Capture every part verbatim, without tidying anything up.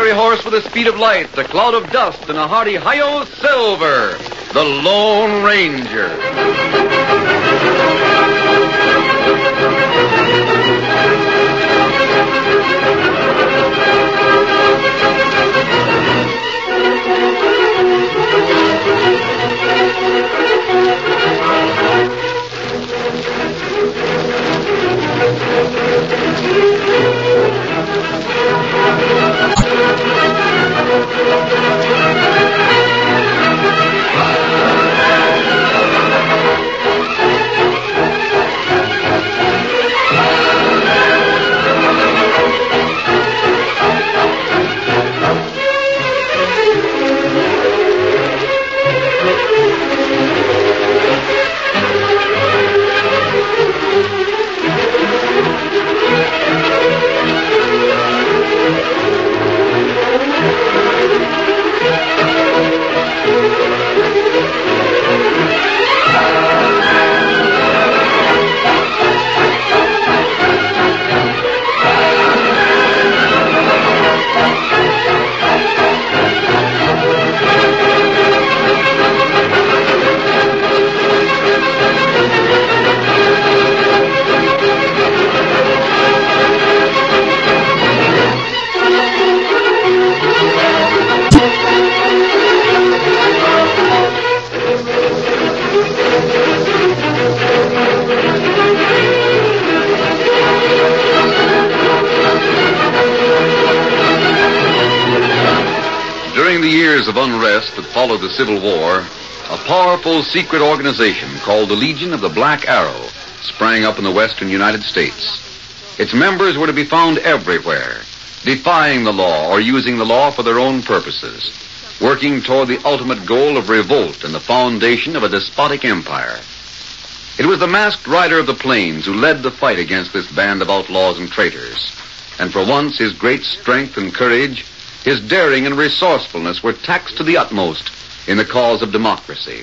fiery horse with the speed of light, a cloud of dust, and a hearty hi-yo Silver, the Lone Ranger. During the years of unrest that followed the Civil War, a powerful secret organization called the Legion of the Black Arrow sprang up in the western United States. Its members were to be found everywhere, defying the law or using the law for their own purposes, working toward the ultimate goal of revolt and the foundation of a despotic empire. It was the masked rider of the plains who led the fight against this band of outlaws and traitors. And for once, his great strength and courage, his daring and resourcefulness were taxed to the utmost in the cause of democracy.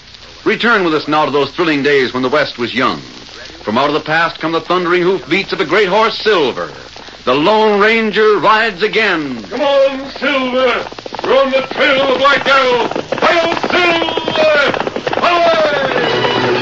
Return with us now to those thrilling days when the West was young. From out of the past come the thundering hoofbeats of the great horse Silver. The Lone Ranger rides again. Come on, Silver! We're on the trail of the Black Arrow! Hi-yo, Silver! Away!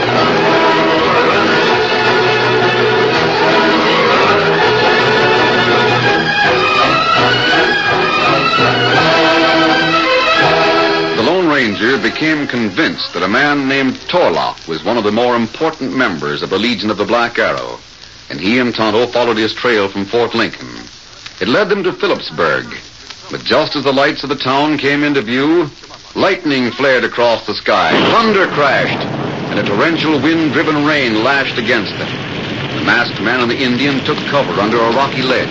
Ranger became convinced that a man named Torlock was one of the more important members of the Legion of the Black Arrow, and he and Tonto followed his trail from Fort Lincoln. It led them to Phillipsburg, but just as the lights of the town came into view, lightning flared across the sky, thunder crashed, and a torrential wind-driven rain lashed against them. The masked man and the Indian took cover under a rocky ledge.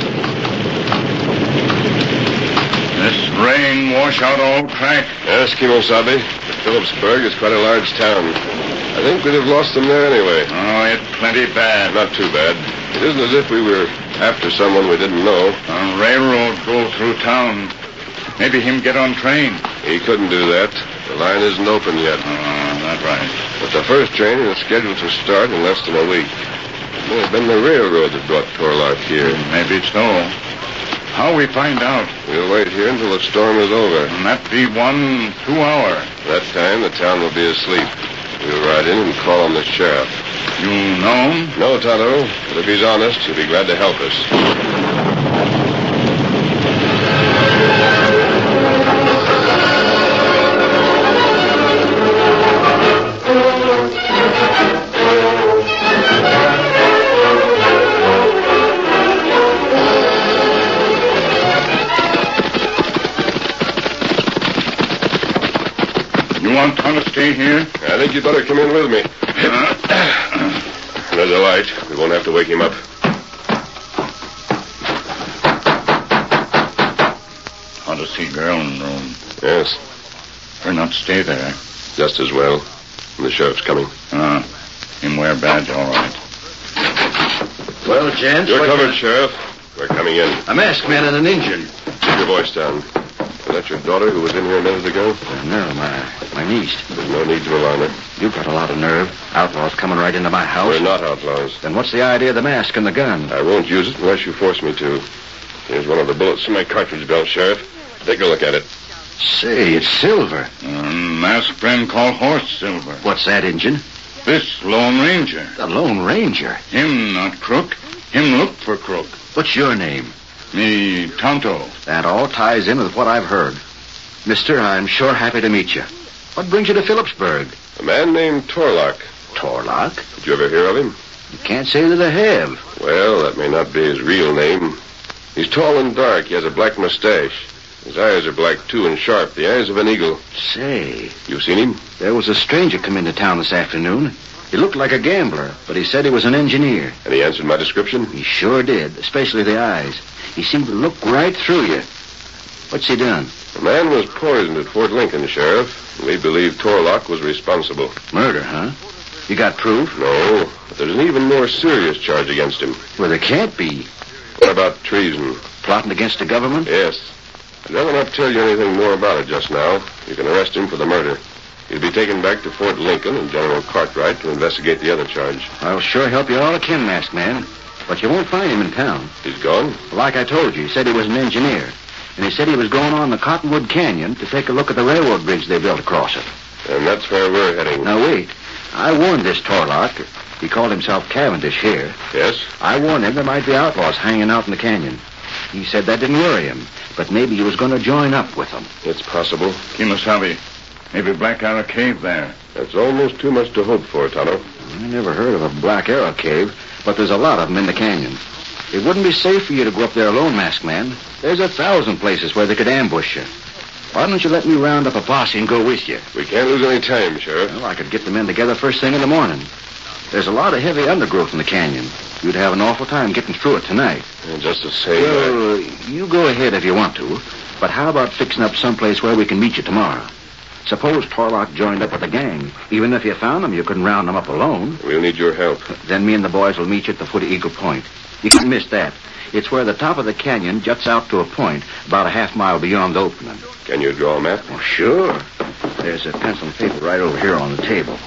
This rain wash out all track? Yes, Kimosabe. Phillipsburg is quite a large town. I think we'd have lost them there anyway. Oh, it's plenty bad. Not too bad. It isn't as if we were after someone we didn't know. A railroad go through town. Maybe him get on train. He couldn't do that. The line isn't open yet. Oh, that's right. But the first train is scheduled to start in less than a week. It may have been the railroad that brought Torlock here. Maybe so. How we find out? We'll wait here until the storm is over. And that be one, two hour. That time, the town will be asleep. We'll ride in and call on the sheriff. You know him? No, Tonto. But if he's honest, he'll be glad to help us. Want Tonto to stay here? I think you'd better come in with me. Uh, There's a light. We won't have to wake him up. Want to see girl in the room? Yes. Or not stay there? Just as well. The sheriff's coming. Ah, him wear badge, all right. Well, gents... You're covered, Sheriff. We're coming in. A masked man and an Indian. Keep your voice down. Was that your daughter who was in here a minute ago? Uh, no, my, my niece. There's no need to alarm her. You've got a lot of nerve. Outlaws coming right into my house. We're not outlaws. Then what's the idea of the mask and the gun? I won't use it unless you force me to. Here's one of the bullets in my cartridge belt, Sheriff. Take a look at it. Say, it's silver. Um, masked friend called Horse Silver. What's that, Injun? This Lone Ranger. The Lone Ranger. Him not crook. Him look for crook. What's your name? Me Tonto. That all ties in with what I've heard. Mister, I'm sure happy to meet you. What brings you to Phillipsburg? A man named Torlock. Torlock? Did you ever hear of him? You can't say that I have. Well, that may not be his real name. He's tall and dark. He has a black mustache. His eyes are black, too, and sharp. The eyes of an eagle. Say, You seen him? there was a stranger come into town this afternoon. He looked like a gambler, but he said he was an engineer. And he answered my description? He sure did, especially the eyes. He seemed to look right through you. What's he done? The man was poisoned at Fort Lincoln, Sheriff. We believe Torlock was responsible. Murder, huh? You got proof? No, but there's an even more serious charge against him. Well, there can't be. What about treason? Plotting against the government? Yes. I'd rather not tell you anything more about it just now. You can arrest him for the murder. He'll be taken back to Fort Lincoln and General Cartwright to investigate the other charge. I'll sure help you all I can, Masked Man. But you won't find him in town. He's gone? Like I told you, he said he was an engineer. And he said he was going on the Cottonwood Canyon to take a look at the railroad bridge they built across it. And that's where we're heading. Now, wait. I warned this Torlock. He called himself Cavendish here. Yes? I warned him there might be outlaws hanging out in the canyon. He said that didn't worry him, but maybe he was going to join up with them. It's possible. Kimosabe. Maybe Black Arrow Cave there. That's almost too much to hope for, Tonto. I never heard of a Black Arrow Cave, but there's a lot of them in the canyon. It wouldn't be safe for you to go up there alone, Masked Man. There's a thousand places where they could ambush you. Why don't you let me round up a posse and go with you? We can't lose any time, Sheriff. Well, I could get the men together first thing in the morning. There's a lot of heavy undergrowth in the canyon. You'd have an awful time getting through it tonight. And just the same... Well, uh, you go ahead if you want to, but how about fixing up someplace where we can meet you tomorrow? Suppose Torlock joined up with the gang. Even if you found him, you couldn't round them up alone. We'll need your help. Then me and the boys will meet you at the foot of Eagle Point. You can miss that. It's where the top of the canyon juts out to a point about a half mile beyond the opening. Can you draw a map? Oh, sure. There's a pencil and paper right over here on the table.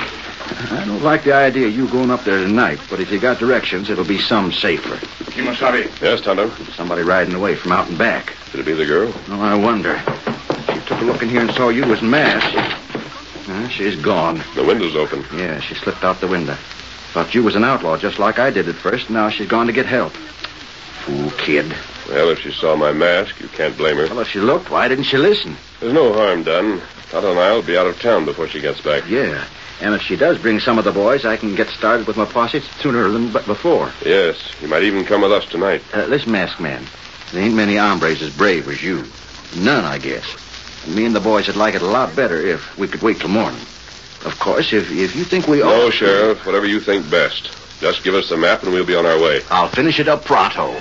I don't like the idea of you going up there tonight, but if you got directions, it'll be some safer. Kimosabe. Yes, Tonto. Somebody riding away from out and back. Could it be the girl? Oh, I wonder. She took a look in here and saw you was masked. Uh, she's gone. The window's open. Yeah, she slipped out the window. Thought you was an outlaw, just like I did at first. Now she's gone to get help. Fool kid. Well, if she saw my mask, you can't blame her. Well, if she looked, why didn't she listen? There's no harm done. Tonto and I will be out of town before she gets back. Yeah, and if she does bring some of the boys, I can get started with my posse sooner than but before. Yes, you might even come with us tonight. Uh, listen, Masked Man, there ain't many hombres as brave as you. None, I guess. And me and the boys would like it a lot better if we could wait till morning. Of course, if if you think we ought... No, Sheriff, whatever you think best. Just give us the map and we'll be on our way. I'll finish it up pronto.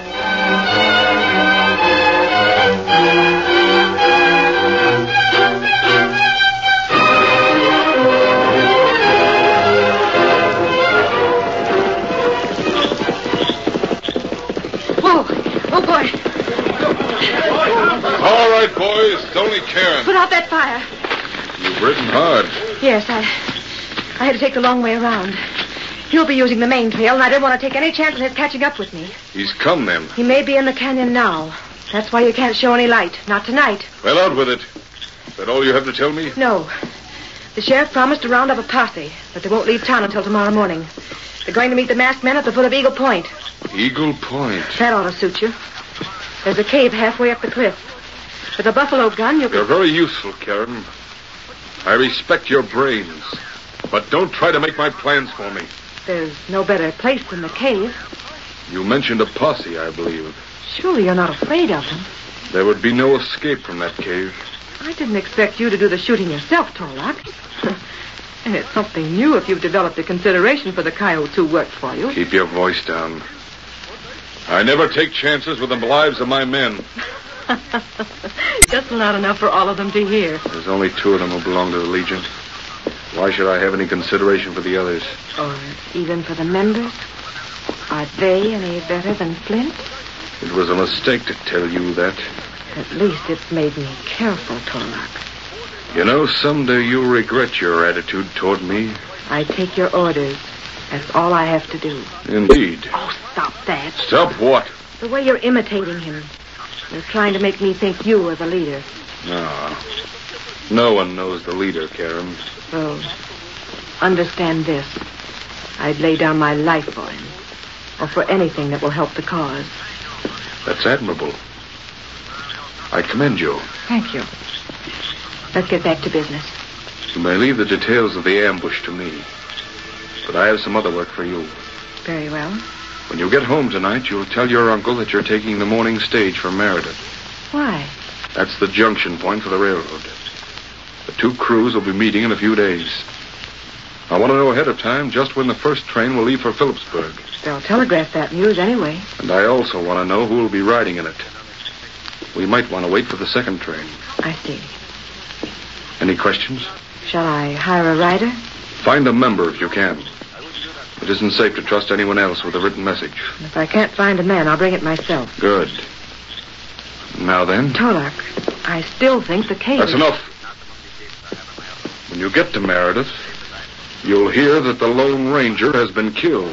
Oh, boy. All right, boys. It's only Karen. Put out that fire. You've ridden hard. Yes, I... I had to take the long way around. He'll be using the main trail, and I didn't want to take any chance of his catching up with me. He's come, then. He may be in the canyon now. That's why you can't show any light. Not tonight. Well, out with it. Is that all you have to tell me? No. The sheriff promised to round up a posse, but they won't leave town until tomorrow morning. They're going to meet the masked men at the foot of Eagle Point. Eagle Point. That ought to suit you. There's a cave halfway up the cliff. With a buffalo gun, you can... You're very useful, Karen. I respect your brains. But don't try to make my plans for me. There's no better place than the cave. You mentioned a posse, I believe. Surely you're not afraid of them. There would be no escape from that cave. I didn't expect you to do the shooting yourself, Torlock. And it's something new if you've developed a consideration for the coyotes who worked for you. Keep your voice down. I never take chances with the lives of my men. Just not enough for all of them to hear. There's only two of them who belong to the Legion. Why should I have any consideration for the others? Or even for the members? Are they any better than Flint? It was a mistake to tell you that. At least it's made me careful, Torlock. You know, someday you'll regret your attitude toward me. I take your orders. That's all I have to do. Indeed. Oh, stop that. Stop what? The way you're imitating him. You're trying to make me think you were the leader. No. No one knows the leader, Karen. Oh, understand this. I'd lay down my life for him. Or for anything that will help the cause. That's admirable. I commend you. Thank you. Let's get back to business. You may leave the details of the ambush to me. But I have some other work for you. Very well. When you get home tonight, you'll tell your uncle that you're taking the morning stage for Meredith. Why? That's the junction point for the railroad. The two crews will be meeting in a few days. I want to know ahead of time just when the first train will leave for Phillipsburg. They'll telegraph that news anyway. And I also want to know who will be riding in it. We might want to wait for the second train. I see. Any questions? Shall I hire a rider? Find a member if you can. It isn't safe to trust anyone else with a written message. If I can't find a man, I'll bring it myself. Good. Now then? Tolak, I still think the cave... That's enough. When you get to Meredith, you'll hear that the Lone Ranger has been killed.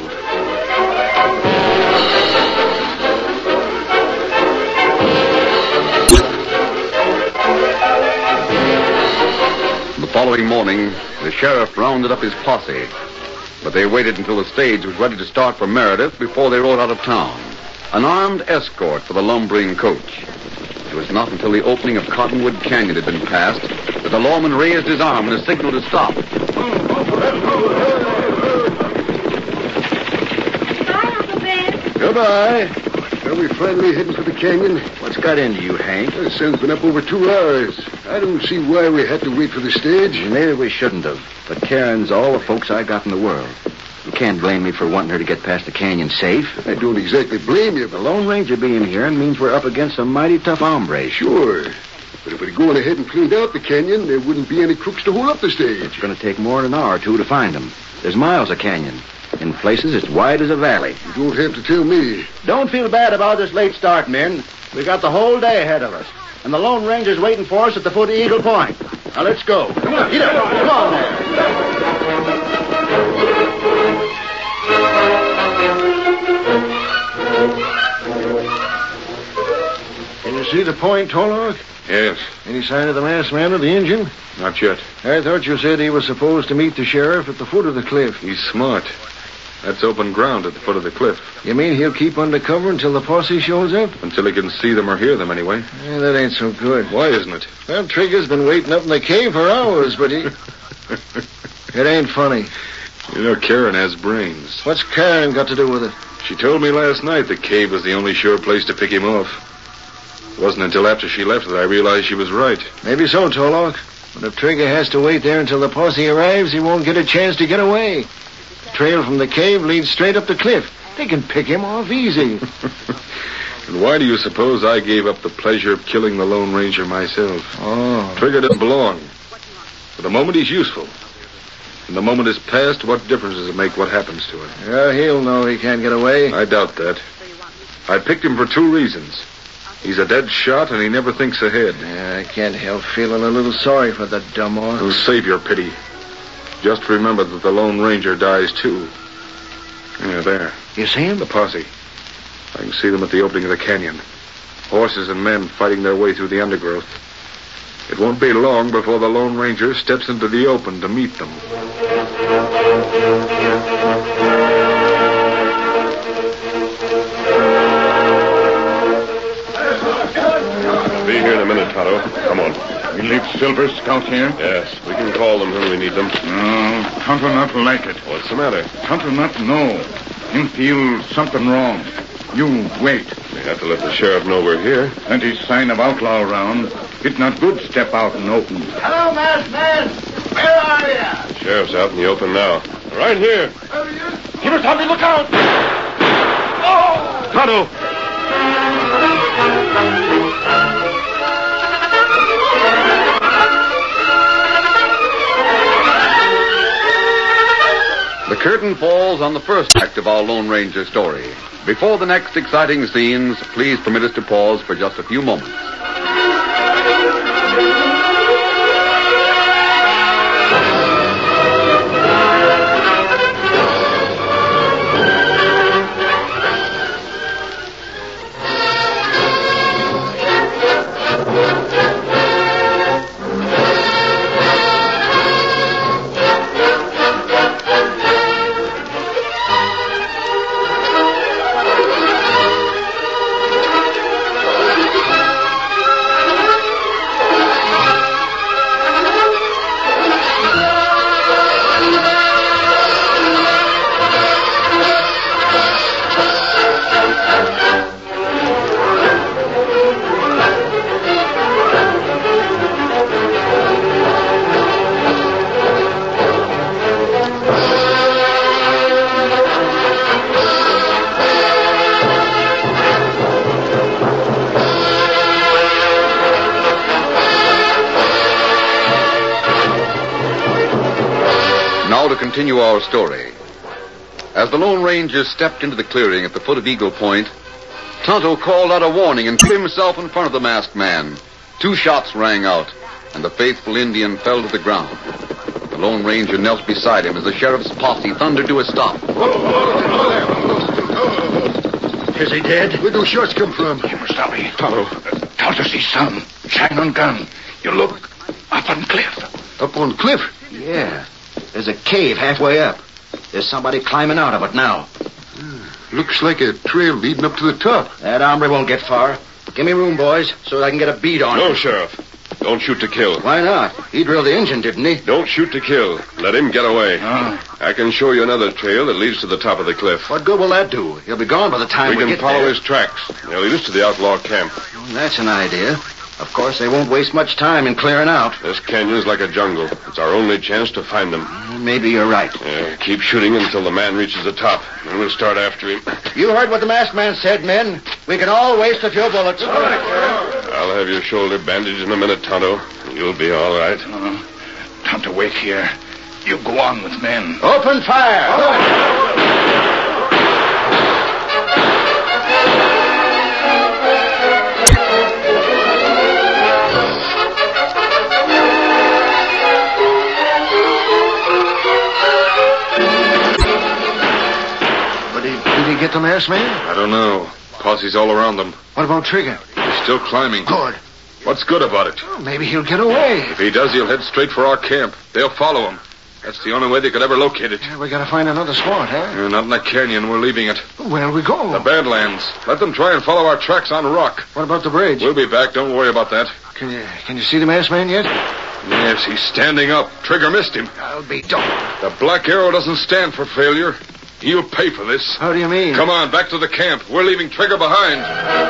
The following morning, the sheriff rounded up his posse. But they waited until the stage was ready to start for Meredith before they rode out of town. An armed escort for the lumbering coach. It was not until the opening of Cottonwood Canyon had been passed that the lawman raised his arm in a signal to stop. Bye, Uncle Ben. Goodbye. Are we finally heading for the canyon? What's got into you, Hank? The sun's been up over two hours. I don't see why we had to wait for the stage. Maybe we shouldn't have. But Karen's all the folks I got in the world. You can't blame me for wanting her to get past the canyon safe. I don't exactly blame you, The but... Lone Ranger being here means we're up against some mighty tough hombres. Sure. But if we'd gone ahead and cleaned out the canyon, there wouldn't be any crooks to hold up the stage. It's going to take more than an hour or two to find them. There's miles of canyon. In places, it's wide as a valley. You don't have to tell me. Don't feel bad about this late start, men. We got the whole day ahead of us. And the Lone Ranger's waiting for us at the foot of Eagle Point. Now, let's go. Come on. Get up. Come on there. Can you see the point, Tolok? Yes, Any sign of the masked man or the engine? not yet. I thought you said he was supposed to meet the sheriff at the foot of the cliff. He's smart. That's open ground at the foot of the cliff. You mean he'll keep under cover until the posse shows up? Until he can see them or hear them, anyway. Yeah, that ain't so good. Why isn't it? Well, Trigger's been waiting up in the cave for hours, but he... It ain't funny. You know, Karen has brains. What's Karen got to do with it? She told me last night the cave was the only sure place to pick him off. It wasn't until after she left that I realized she was right. Maybe so, Tolok. But if Trigger has to wait there until the posse arrives, he won't get a chance to get away. The trail from the cave leads straight up the cliff. They can pick him off easy. And why do you suppose I gave up the pleasure of killing the Lone Ranger myself? Oh. Trigger doesn't belong. For the moment, he's useful. When the moment is past, what difference does it make what happens to him? Yeah, he'll know he can't get away. I doubt that. I picked him for two reasons. He's a dead shot, and he never thinks ahead. Yeah, I can't help feeling a little sorry for the dumbass. It'll save your pity. Just remember that the Lone Ranger dies, too. Yeah, there. You see him? The posse. I can see them at the opening of the canyon. Horses and men fighting their way through the undergrowth. It won't be long before the Lone Ranger steps into the open to meet them. Be here in a minute, Tonto. Come on. We leave Silver Scout here? Yes, we can call them when we need them. No, Tonto not like it. What's the matter? Tonto not know. Him feel something wrong. You wait. We have to let the sheriff know we're here. And his sign of outlaw around. It not good step out in open. Hello, masked man. Where are you? The sheriff's out in the open now. Right here. Kimasabi, look out! Oh! Tonto! The curtain falls on the first act of our Lone Ranger story. Before the next exciting scenes, please permit us to pause for just a few moments. continue our story. As the Lone Ranger stepped into the clearing at the foot of Eagle Point, Tonto called out a warning and threw himself in front of the masked man. Two shots rang out, and the faithful Indian fell to the ground. The Lone Ranger knelt beside him as the sheriff's posse thundered to a stop. Is he dead? Where those shots come from? You must stop me. Tonto. Tonto's his son. Shine on gun. You look up on cliff. Up on cliff? Yeah. There's a cave halfway up. There's somebody climbing out of it now. Looks like a trail leading up to the top. That hombre won't get far. Give me room, boys, so I can get a bead on No, him. Sheriff. Don't shoot to kill. Why not? He drilled the engine, didn't he? Don't shoot to kill. Let him get away. I can show you another trail that leads to the top of the cliff. What good will that do? He'll be gone by the time We we, can get follow there. his tracks. They'll lead us to the outlaw camp. That's an idea. Of course, they won't waste much time in clearing out. This canyon's like a jungle. It's our only chance to find them. Maybe you're right. Yeah, keep shooting until the man reaches the top, and we'll start after him. You heard what the masked man said, men. We can all waste a few bullets. I'll have your shoulder bandaged in a minute, Tonto. You'll be all right. Uh, Tonto, wait here. You go on with men. Open fire! But did, did he get the masked man? I don't know. Posse's all around them. What about Trigger? He's still climbing. Good. What's good about it? Well, maybe he'll get away. If he does, he'll head straight for our camp. They'll follow him. That's the only way they could ever locate it. Yeah, we gotta find another spot, huh? Uh, not in the canyon. We're leaving it. Where'll we go? The Badlands. Let them try and follow our tracks on rock. What about the bridge? We'll be back. Don't worry about that. Can you can you see the masked man yet? Yes, he's standing up. Trigger missed him. I'll be darned. The Black Arrow doesn't stand for failure. He'll pay for this. How do you mean? Come on, back to the camp. We're leaving Trigger behind.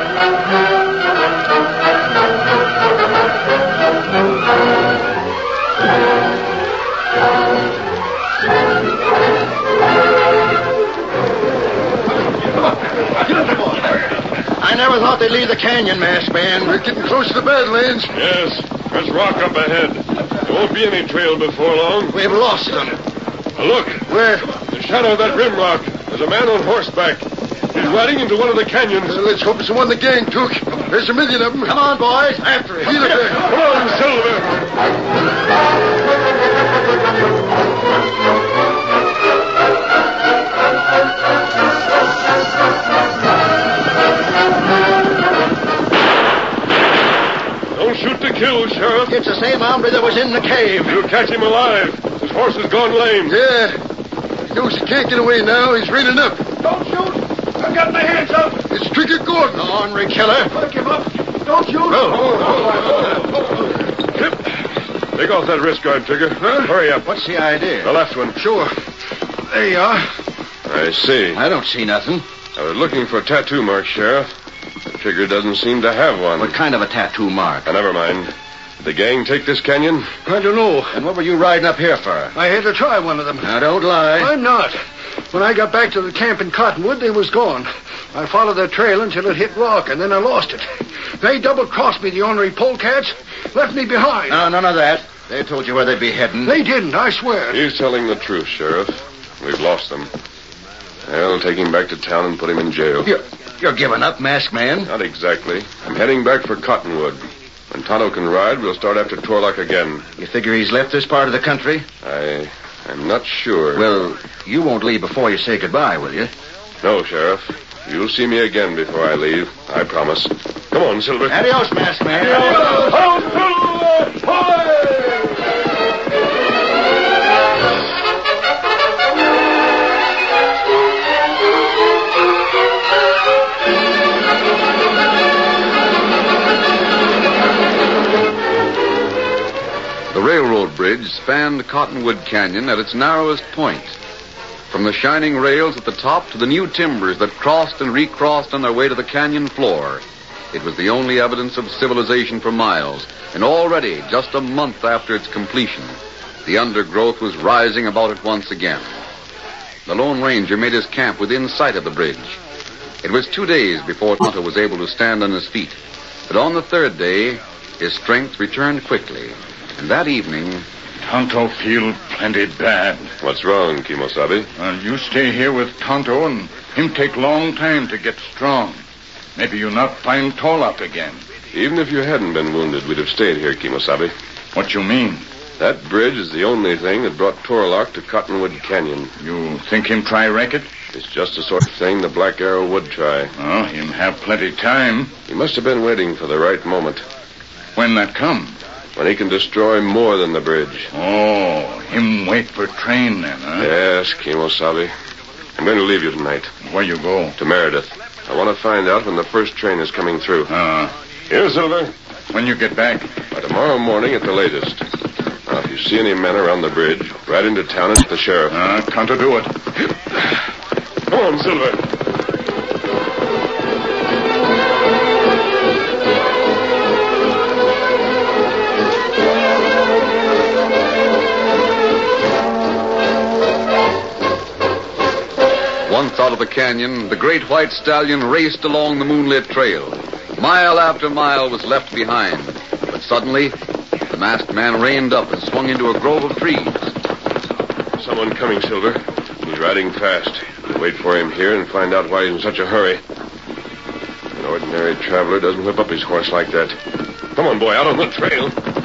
I never thought they'd leave the canyon, masked man. We're getting close to the Badlands. Yes, there's rock up ahead. There won't be any trail before long. We've lost them. Look, Where? the shadow of that rim rock. There's a man on horseback. He's riding into one of the canyons. Uh, let's hope it's the one the gang took. There's a million of them. Come on, boys. After him. Feel it there. Come on, Silver. Don't shoot to kill, Sheriff. It's the same hombre that was in the cave. You'll catch him alive. His horse has gone lame. Yeah. He knows he can't get away now. He's reeling up. Don't shoot! I've got my hands up! It's Trigger Gordon. Ornery killer. Pick him up! Don't shoot! Take off that wrist guard, Trigger. Hurry up. What's the idea? The left one. Sure. There you are. I see. I don't see nothing. I was looking for tattoo marks, Sheriff. The Trigger doesn't seem to have one. What kind of a tattoo mark? Uh, never mind. Did the gang take this canyon? I don't know. And what were you riding up here for? I had to try one of them. Now, don't lie. I'm not. When I got back to the camp in Cottonwood, they was gone. I followed their trail until it hit rock, and then I lost it. They double-crossed me, the ornery polecats, left me behind. No, none of that. They told you where they'd be heading. They didn't, I swear. He's telling the truth, Sheriff. We've lost them. Well, take him back to town and put him in jail. You're, you're giving up, masked man? Not exactly. I'm heading back for Cottonwood. When Tonto can ride, we'll start after Torlock again. You figure he's left this part of the country? I... I'm not sure. Well, you won't leave before you say goodbye, will you? No, Sheriff. You'll see me again before I leave. I promise. Come on, Silver. Adios, masked man. The railroad bridge spanned Cottonwood Canyon at its narrowest point. From the shining rails at the top to the new timbers that crossed and recrossed on their way to the canyon floor, it was the only evidence of civilization for miles. And already, just a month after its completion, the undergrowth was rising about it once again. The Lone Ranger made his camp within sight of the bridge. It was two days before Tonto was able to stand on his feet. But on the third day, his strength returned quickly. And that evening, Tonto feel plenty bad. What's wrong, Kimosabe? Well, you stay here with Tonto and him take long time to get strong. Maybe you not find Torlock again. Even if you hadn't been wounded, we'd have stayed here, Kimosabe. What you mean? That bridge is the only thing that brought Torlock to Cottonwood Canyon. You think him try wreck it? It's just the sort of thing the Black Arrow would try. Oh, him have plenty time. He must have been waiting for the right moment. When that come? When he can destroy more than the bridge. Oh, him wait for train then, huh? Yes, Kimosabe. I'm going to leave you tonight. Where you go? To Meredith. I want to find out when the first train is coming through. Uh, Here, Silver. When you get back? By tomorrow morning at the latest. Now, if you see any men around the bridge, ride into town and get the sheriff. Uh, can't do it. Come on, Silver. Once out of the canyon, the great white stallion raced along the moonlit trail. Mile after mile was left behind. But suddenly, the masked man reined up and swung into a grove of trees. Someone coming, Silver. He's riding fast. We'll wait for him here and find out why he's in such a hurry. An ordinary traveler doesn't whip up his horse like that. Come on, boy, out on the trail.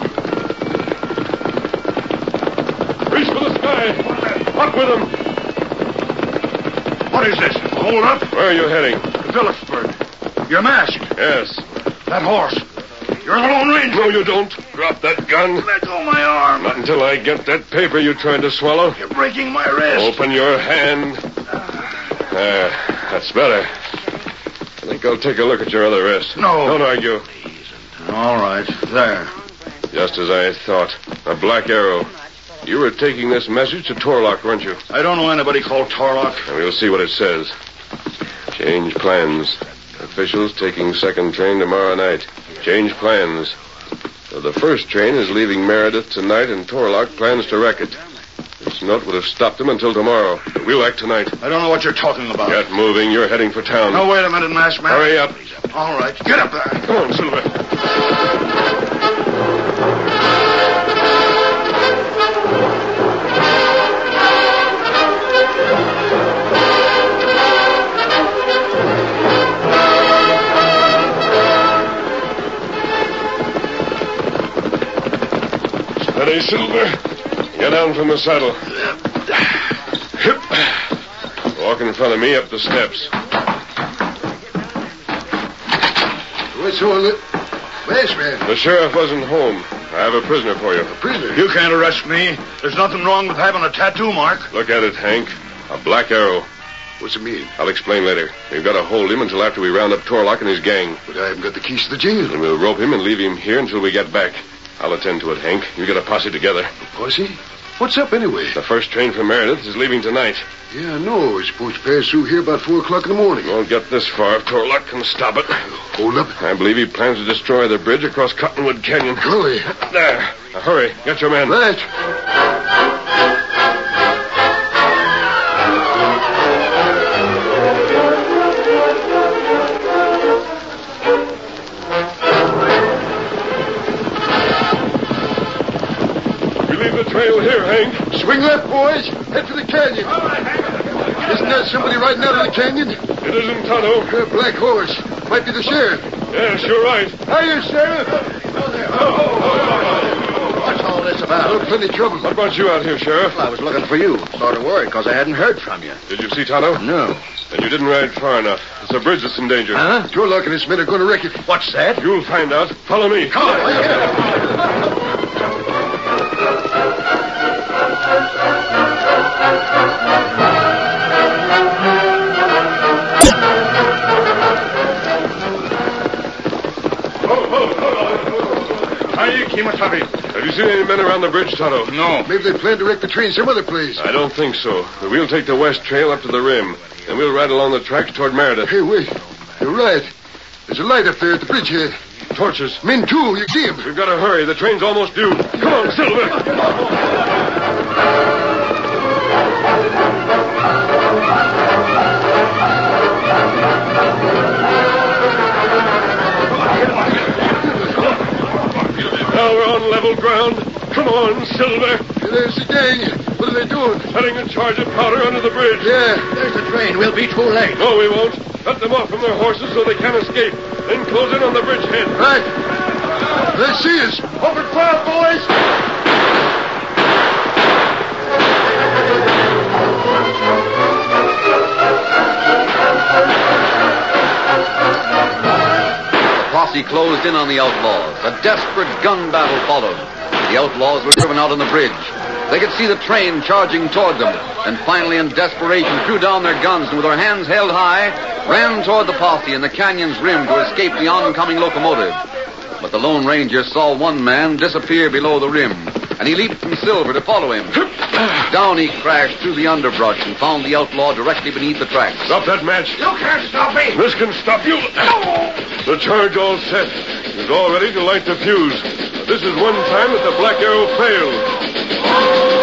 Reach for the sky. Up with him. What is this? Hold up. Where are you heading? Phillipsburg. You're masked. Yes. That horse. You're the Lone Ranger. No, you don't. Drop that gun. Let go my arm. Not until I get that paper you tried to swallow. You're breaking my wrist. Open your hand. There. That's better. I think I'll take a look at your other wrist. No. Don't argue. All right. There. Just as I thought. A Black Arrow. You were taking this message to Torlock, weren't you? I don't know anybody called Torlock. And we'll see what it says. Change plans. Officials taking second train tomorrow night. Change plans. So the first train is leaving Meredith tonight, and Torlock plans to wreck it. This note would have stopped him until tomorrow. But we'll act tonight. I don't know what you're talking about. Get moving. You're heading for town. No, wait a minute, masked man. Hurry up. All right. Get up there. Come on, Silver. Steady, Silver. Get down from the saddle. Walk in front of me up the steps. What's all it? Masked man. The sheriff wasn't home. I have a prisoner for you. A prisoner? You can't arrest me. There's nothing wrong with having a tattoo mark. Look at it, Hank. A Black Arrow. What's it mean? I'll explain later. We've got to hold him until after we round up Torlock and his gang. But I haven't got the keys to the jail. And we'll rope him and leave him here until we get back. I'll attend to it, Hank. You get a posse together. A posse? What's up anyway? The first train from Meredith is leaving tonight. Yeah, I know. It's supposed to pass through here about four o'clock in the morning. Won't get this far if Torlock can stop it. Hold up. I believe he plans to destroy the bridge across Cottonwood Canyon. Golly. There. Now, hurry. Get your men. Right. The trail here, Hank. Swing left, boys. Head for the canyon. Isn't that somebody riding out of the canyon? It isn't Tonto. A black horse. Might be the sheriff. Yes, you're right. Hiya, Sheriff. What's all this about? Oh, plenty of trouble. What brought you out here, Sheriff? I was looking for you. Sort of worried because I hadn't heard from you. Did you see Tonto? No. Then you didn't ride far enough. It's a bridge that's in danger. Huh? Torlock and his men are going to wreck it. What's that? You'll find out. Follow me. Come on. Hiya, Kimosabe. Have you seen any men around the bridge, Tonto? No. Maybe they plan to wreck the train some other place. I don't think so. But we'll take the west trail up to the rim. Then we'll ride along the tracks toward Meredith. Hey, wait. You're right. There's a light up there at the bridgehead. Torches. Men, too. You see them. We've got to hurry. The train's almost due. Come on, Silver. Now we're on level ground. Come on, Silver. there's the gang. What are they doing? Setting a charge of powder under the bridge. Yeah, there's the train. We'll be too late. No, we won't. Cut them off from their horses so they can't escape. Then close in on the bridgehead. Right. They see us. Open fire, boys. The posse closed in on the outlaws. A desperate gun battle followed. The outlaws were driven out on the bridge. They could see the train charging toward them, and finally, in desperation, threw down their guns and with their hands held high, ran toward the posse in the canyon's rim to escape the oncoming locomotive. But the Lone Ranger saw one man disappear below the rim, and he leaped from Silver to follow him. Down he crashed through the underbrush and found the outlaw directly beneath the tracks. Stop that match. You can't stop me. This can stop you. The charge all set. He's all ready to light the fuse. This is one time that the Black Arrow failed.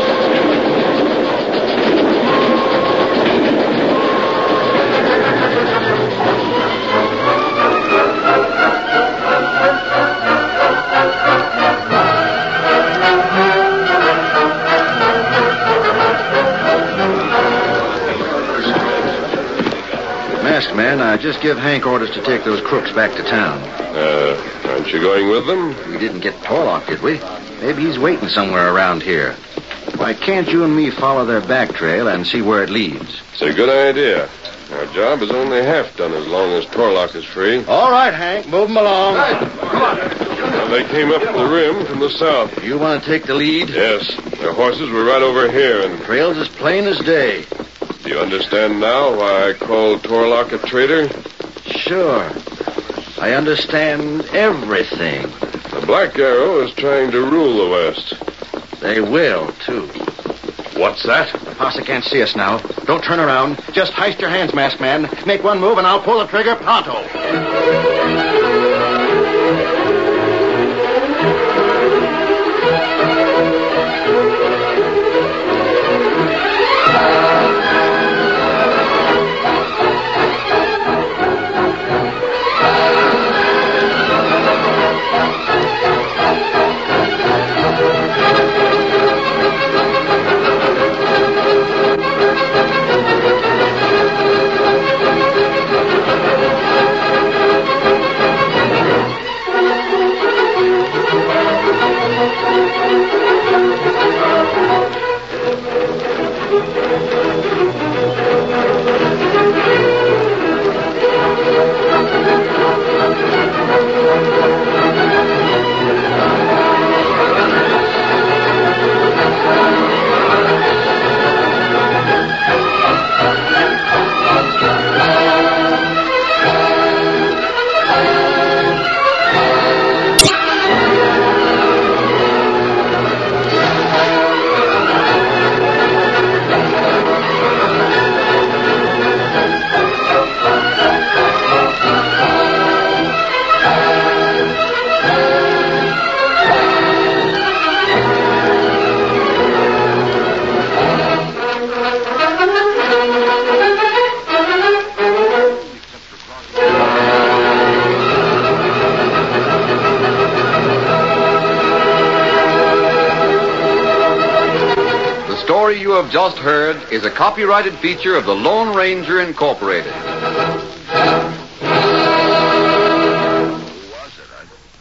Masked man, I just give Hank orders to take those crooks back to town. Uh, aren't you going with them? We didn't get Torlock, did we? Maybe he's waiting somewhere around here. Why can't you and me follow their back trail and see where it leads? It's a good idea. Our job is only half done as long as Torlock is free. All right, Hank, move them along. Now, they came up the rim from the south. You want to take the lead? Yes. Their horses were right over here, and Trail's as plain as day. do you understand now why I called Torlock a traitor? Sure. I understand everything. The Black Arrow is trying to rule the West. They will, too. What's that? The posse can't see us now. Don't turn around. Just heist your hands, masked man. Make one move and I'll pull the trigger pronto. The story you have just heard is a copyrighted feature of the Lone Ranger Incorporated.